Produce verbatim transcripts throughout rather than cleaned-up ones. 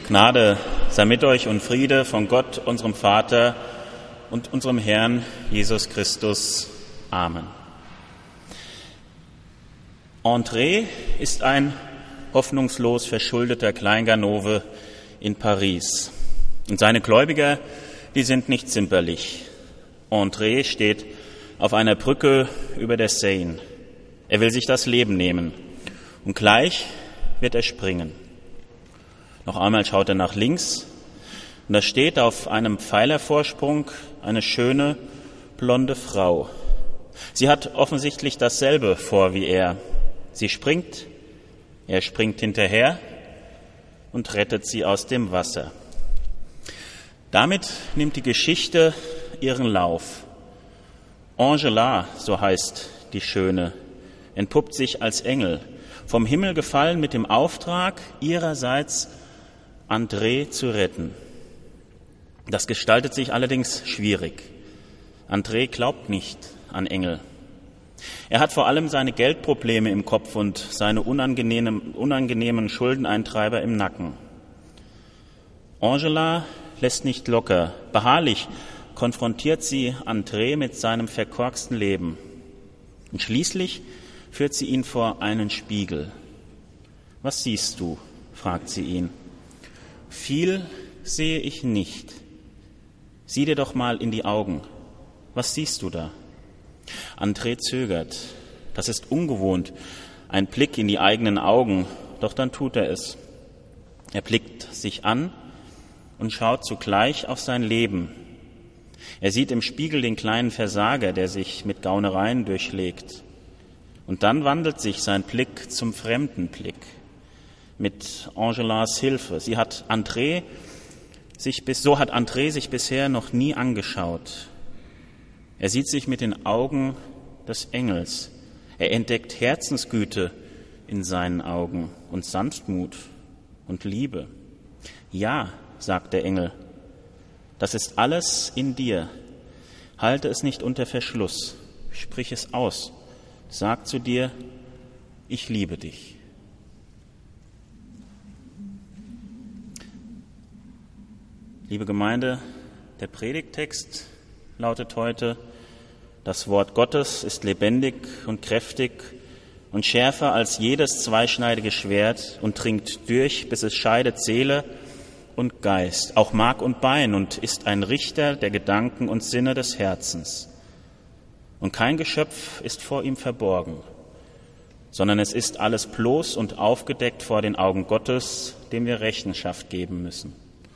Gnade sei mit euch und Friede von Gott, unserem Vater und unserem Herrn Jesus Christus. Amen. André ist ein hoffnungslos verschuldeter Kleinganove in Paris. Und seine Gläubiger, die sind nicht zimperlich. André steht auf einer Brücke über der Seine. Er will sich das Leben nehmen. Und gleich wird er springen. Noch einmal schaut er nach links und da steht auf einem Pfeilervorsprung eine schöne, blonde Frau. Sie hat offensichtlich dasselbe vor wie er. Sie springt, er springt hinterher und rettet sie aus dem Wasser. Damit nimmt die Geschichte ihren Lauf. Angela, so heißt die Schöne, entpuppt sich als Engel, vom Himmel gefallen mit dem Auftrag, ihrerseits André zu retten. Das gestaltet sich allerdings schwierig. André glaubt nicht an Engel. Er hat vor allem seine Geldprobleme im Kopf und seine unangenehmen, unangenehmen Schuldeneintreiber im Nacken. Angela lässt nicht locker. Beharrlich konfrontiert sie André mit seinem verkorksten Leben. Und schließlich führt sie ihn vor einen Spiegel. »Was siehst du?« fragt sie ihn. »Viel sehe ich nicht. Sieh dir doch mal in die Augen. Was siehst du da?« André zögert. Das ist ungewohnt, ein Blick in die eigenen Augen, doch dann tut er es. Er blickt sich an und schaut zugleich auf sein Leben. Er sieht im Spiegel den kleinen Versager, der sich mit Gaunereien durchschlägt. Und dann wandelt sich sein Blick zum fremden Blick. Mit Angelas Hilfe. Sie hat André sich bis, so hat André sich bisher noch nie angeschaut. Er sieht sich mit den Augen des Engels. Er entdeckt Herzensgüte in seinen Augen und Sanftmut und Liebe. Ja, sagt der Engel, das ist alles in dir. Halte es nicht unter Verschluss. Sprich es aus. Sag zu dir, ich liebe dich. Liebe Gemeinde, der Predigttext lautet heute: Das Wort Gottes ist lebendig und kräftig und schärfer als jedes zweischneidige Schwert und dringt durch, bis es scheidet Seele und Geist, auch Mark und Bein, und ist ein Richter der Gedanken und Sinne des Herzens. Und kein Geschöpf ist vor ihm verborgen, sondern es ist alles bloß und aufgedeckt vor den Augen Gottes, dem wir Rechenschaft geben müssen.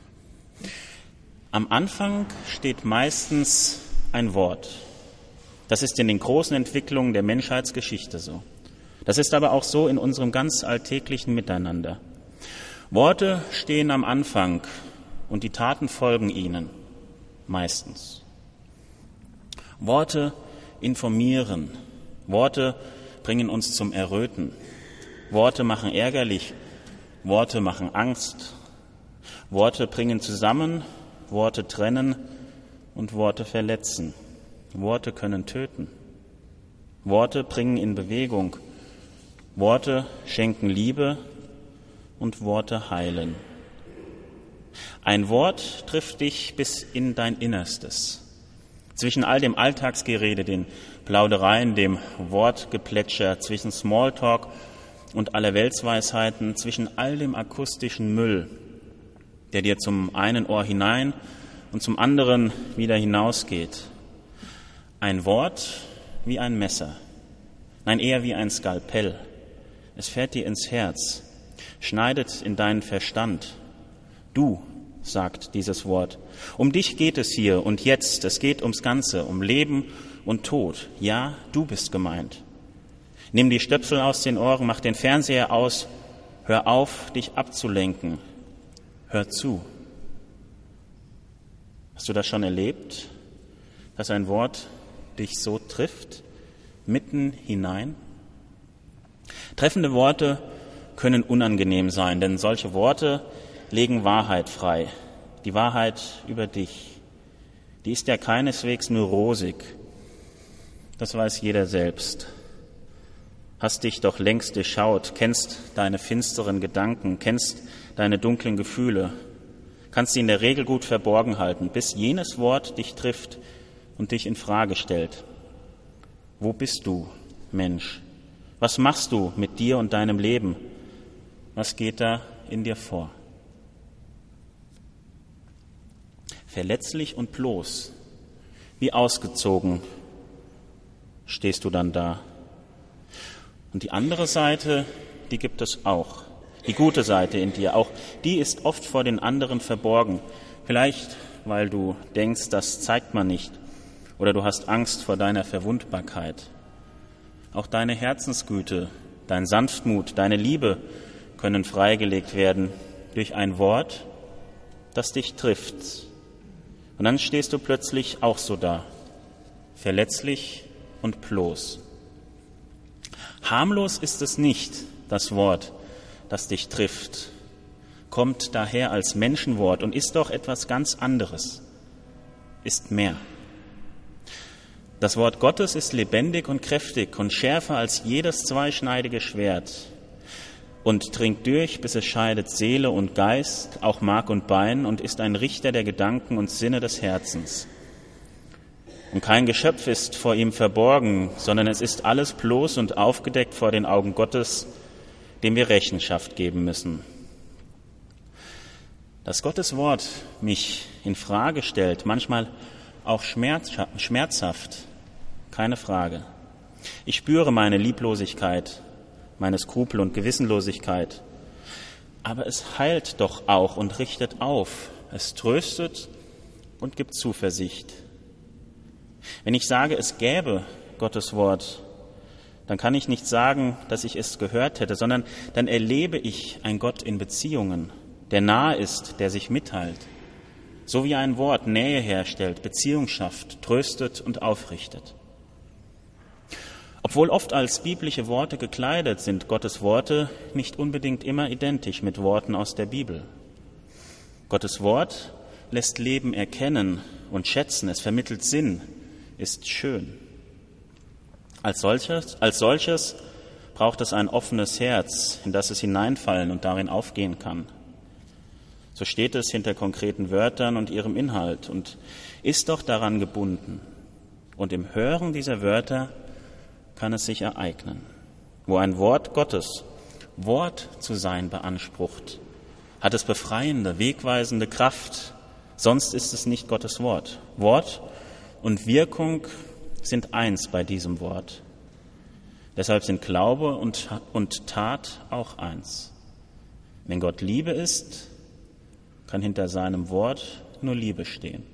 Am Anfang steht meistens ein Wort. Das ist in den großen Entwicklungen der Menschheitsgeschichte so. Das ist aber auch so in unserem ganz alltäglichen Miteinander. Worte stehen am Anfang und die Taten folgen ihnen, meistens. Worte informieren, Worte bringen uns zum Erröten, Worte machen ärgerlich, Worte machen Angst, Worte bringen zusammen, Worte trennen und Worte verletzen. Worte können töten. Worte bringen in Bewegung. Worte schenken Liebe und Worte heilen. Ein Wort trifft dich bis in dein Innerstes. Zwischen all dem Alltagsgerede, den Plaudereien, dem Wortgeplätscher, zwischen Smalltalk und Allerweltsweisheiten, zwischen all dem akustischen Müll, der dir zum einen Ohr hinein und zum anderen wieder hinausgeht. Ein Wort wie ein Messer, nein, eher wie ein Skalpell. Es fährt dir ins Herz, schneidet in deinen Verstand. Du, sagt dieses Wort, um dich geht es hier und jetzt, es geht ums Ganze, um Leben und Tod. Ja, du bist gemeint. Nimm die Stöpsel aus den Ohren, mach den Fernseher aus, hör auf, dich abzulenken. Hör zu. Hast du das schon erlebt, dass ein Wort dich so trifft, mitten hinein? Treffende Worte können unangenehm sein, denn solche Worte legen Wahrheit frei. Die Wahrheit über dich, die ist ja keineswegs nur rosig. Das weiß jeder selbst. hast dich doch längst durchschaut, kennst deine finsteren Gedanken, kennst deine dunklen Gefühle, kannst sie in der Regel gut verborgen halten, bis jenes Wort dich trifft und dich in Frage stellt. Wo bist du, Mensch? Was machst du mit dir und deinem Leben? Was geht da in dir vor? Verletzlich und bloß, wie ausgezogen stehst du dann da. Und die andere Seite, die gibt es auch. Die gute Seite in dir, auch die ist oft vor den anderen verborgen. Vielleicht, weil du denkst, das zeigt man nicht. Oder du hast Angst vor deiner Verwundbarkeit. Auch deine Herzensgüte, dein Sanftmut, deine Liebe können freigelegt werden durch ein Wort, das dich trifft. Und dann stehst du plötzlich auch so da, verletzlich und bloß. Harmlos ist es nicht, das Wort, das dich trifft, kommt daher als Menschenwort und ist doch etwas ganz anderes, ist mehr. Das Wort Gottes ist lebendig und kräftig und schärfer als jedes zweischneidige Schwert und dringt durch, bis es scheidet Seele und Geist, auch Mark und Bein, und ist ein Richter der Gedanken und Sinne des Herzens. Und kein Geschöpf ist vor ihm verborgen, sondern es ist alles bloß und aufgedeckt vor den Augen Gottes, dem wir Rechenschaft geben müssen. Dass Gottes Wort mich in Frage stellt, manchmal auch schmerzhaft, keine Frage. Ich spüre meine Lieblosigkeit, meine Skrupel und Gewissenlosigkeit. Aber es heilt doch auch und richtet auf. Es tröstet und gibt Zuversicht. Wenn ich sage, es gäbe Gottes Wort, dann kann ich nicht sagen, dass ich es gehört hätte, sondern dann erlebe ich einen Gott in Beziehungen, der nahe ist, der sich mitteilt. So wie ein Wort Nähe herstellt, Beziehung schafft, tröstet und aufrichtet. Obwohl oft als biblische Worte gekleidet, sind Gottes Worte nicht unbedingt immer identisch mit Worten aus der Bibel. Gottes Wort lässt Leben erkennen und schätzen, es vermittelt Sinn, ist schön. Als solches, als solches braucht es ein offenes Herz, in das es hineinfallen und darin aufgehen kann. So steht es hinter konkreten Wörtern und ihrem Inhalt und ist doch daran gebunden. Und im Hören dieser Wörter kann es sich ereignen. Wo ein Wort Gottes Wort zu sein beansprucht, hat es befreiende, wegweisende Kraft. Sonst ist es nicht Gottes Wort. Wort und Wirkung sind eins bei diesem Wort. Deshalb sind Glaube und, und Tat auch eins. Wenn Gott Liebe ist, kann hinter seinem Wort nur Liebe stehen.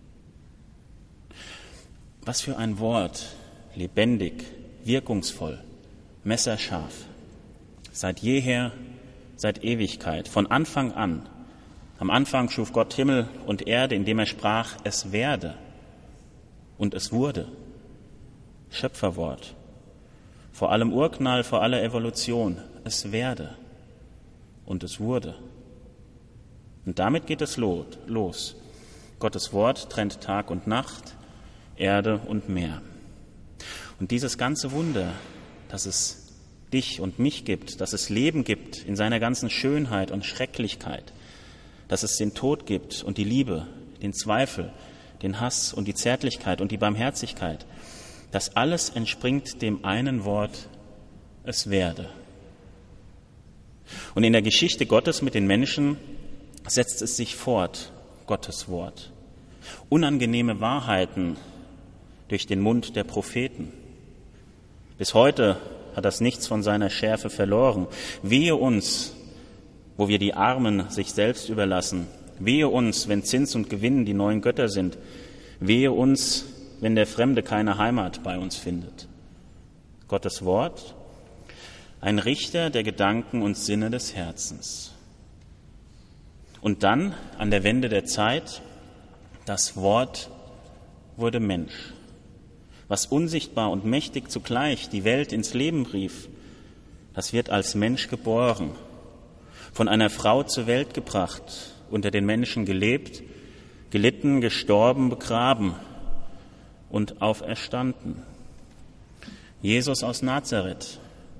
Was für ein Wort, lebendig, wirkungsvoll, messerscharf. Seit jeher, seit Ewigkeit, von Anfang an. Am Anfang schuf Gott Himmel und Erde, indem er sprach, es werde. Und es wurde. Schöpferwort. Vor allem Urknall, vor aller Evolution. Es werde. Und es wurde. Und damit geht es los. Gottes Wort trennt Tag und Nacht, Erde und Meer. Und dieses ganze Wunder, dass es dich und mich gibt, dass es Leben gibt in seiner ganzen Schönheit und Schrecklichkeit, dass es den Tod gibt und die Liebe, den Zweifel, den Hass und die Zärtlichkeit und die Barmherzigkeit, das alles entspringt dem einen Wort, es werde. Und in der Geschichte Gottes mit den Menschen setzt es sich fort, Gottes Wort. Unangenehme Wahrheiten durch den Mund der Propheten. Bis heute hat das nichts von seiner Schärfe verloren. Wehe uns, wo wir die Armen sich selbst überlassen. Wehe uns, wenn Zins und Gewinn die neuen Götter sind. Wehe uns, wenn der Fremde keine Heimat bei uns findet. Gottes Wort, ein Richter der Gedanken und Sinne des Herzens. Und dann, an der Wende der Zeit, das Wort wurde Mensch. Was unsichtbar und mächtig zugleich die Welt ins Leben rief, das wird als Mensch geboren, von einer Frau zur Welt gebracht, unter den Menschen gelebt, gelitten, gestorben, begraben und auferstanden. Jesus aus Nazareth,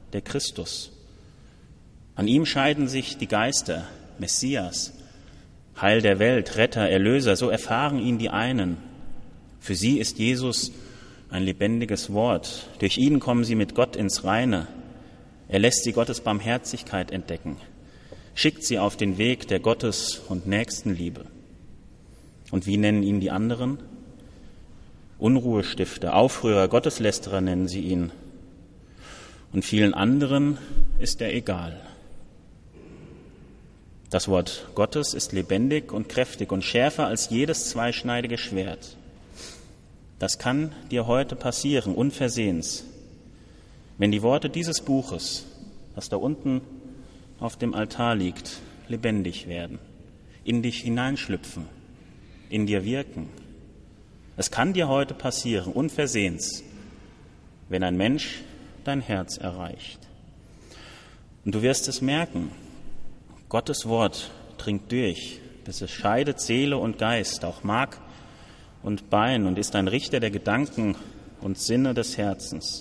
der Christus. An ihm scheiden sich die Geister, Messias, Heil der Welt, Retter, Erlöser, so erfahren ihn die einen. Für sie ist Jesus ein lebendiges Wort. Durch ihn kommen sie mit Gott ins Reine. Er lässt sie Gottes Barmherzigkeit entdecken, schickt sie auf den Weg der Gottes- und Nächstenliebe. Und wie nennen ihn die anderen? Unruhestifter, Aufrührer, Gotteslästerer nennen sie ihn. Und vielen anderen ist er egal. Das Wort Gottes ist lebendig und kräftig und schärfer als jedes zweischneidige Schwert. Das kann dir heute passieren, unversehens, wenn die Worte dieses Buches, das da unten auf dem Altar liegt, lebendig werden, in dich hineinschlüpfen, in dir wirken. Es kann dir heute passieren, unversehens, wenn ein Mensch dein Herz erreicht. Und du wirst es merken, Gottes Wort dringt durch, bis es scheidet Seele und Geist, auch Mark und Bein, und ist ein Richter der Gedanken und Sinne des Herzens.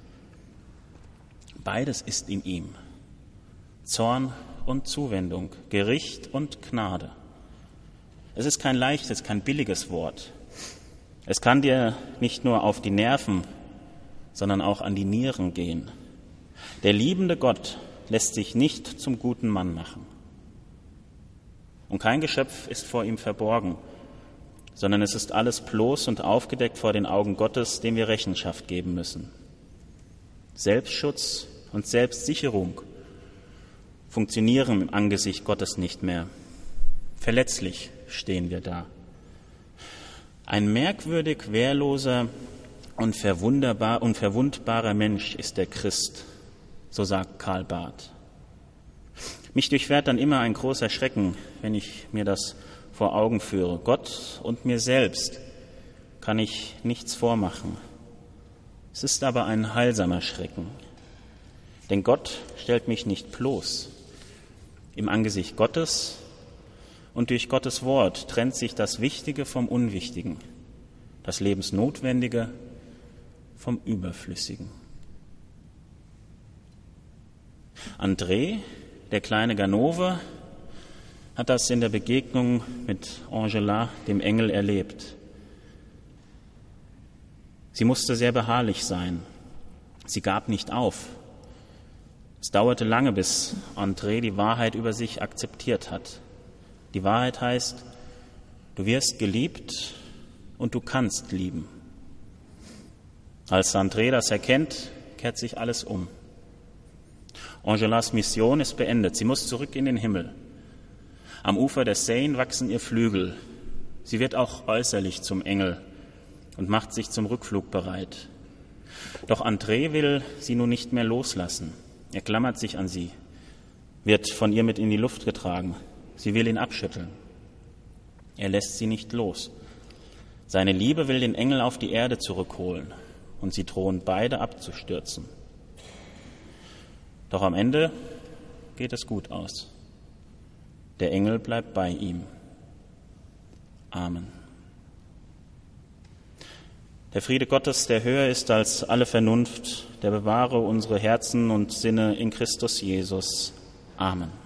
Beides ist in ihm, Zorn und Zuwendung, Gericht und Gnade. Es ist kein leichtes, kein billiges Wort. Es kann dir nicht nur auf die Nerven, sondern auch an die Nieren gehen. Der liebende Gott lässt sich nicht zum guten Mann machen. Und kein Geschöpf ist vor ihm verborgen, sondern es ist alles bloß und aufgedeckt vor den Augen Gottes, dem wir Rechenschaft geben müssen. Selbstschutz und Selbstsicherung funktionieren im Angesicht Gottes nicht mehr. Verletzlich stehen wir da. Ein merkwürdig wehrloser und verwunderbar und verwundbarer Mensch ist der Christ, so sagt Karl Barth. Mich durchfährt dann immer ein großer Schrecken, wenn ich mir das vor Augen führe. Gott und mir selbst kann ich nichts vormachen. Es ist aber ein heilsamer Schrecken, denn Gott stellt mich nicht bloß. Im Angesicht Gottes und durch Gottes Wort trennt sich das Wichtige vom Unwichtigen, das Lebensnotwendige vom Überflüssigen. André, der kleine Ganove, hat das in der Begegnung mit Angela, dem Engel, erlebt. Sie musste sehr beharrlich sein. Sie gab nicht auf. Es dauerte lange, bis André die Wahrheit über sich akzeptiert hat. Die Wahrheit heißt, du wirst geliebt und du kannst lieben. Als André das erkennt, kehrt sich alles um. Angelas Mission ist beendet. Sie muss zurück in den Himmel. Am Ufer der Seine wachsen ihr Flügel. Sie wird auch äußerlich zum Engel und macht sich zum Rückflug bereit. Doch André will sie nun nicht mehr loslassen. Er klammert sich an sie, wird von ihr mit in die Luft getragen. Sie will ihn abschütteln. Er lässt sie nicht los. Seine Liebe will den Engel auf die Erde zurückholen und sie drohen beide abzustürzen. Doch am Ende geht es gut aus. Der Engel bleibt bei ihm. Amen. Der Friede Gottes, der höher ist als alle Vernunft, der bewahre unsere Herzen und Sinne in Christus Jesus. Amen.